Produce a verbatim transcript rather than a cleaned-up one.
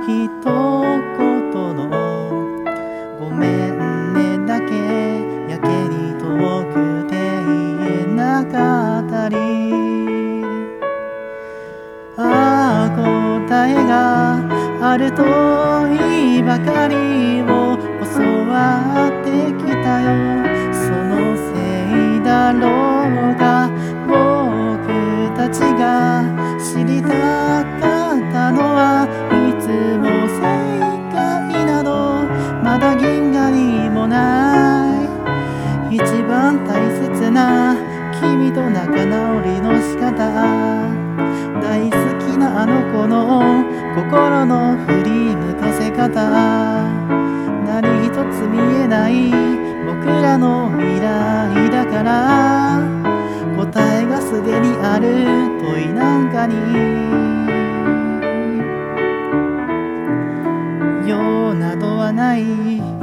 一言のごめんねだけやけに遠くて言えなかったり、ああ答えがあるといいばかりを教わってきたよ。そのせいだろうが僕たちが知りたかったのはいつも正解などまだ銀河にもない。一番大切な君と仲直りの仕方、大好きなあの子の心の振り向かせ方、何一つ見えない僕らの未来だから、答えがすでにある問いなんかに用などはない。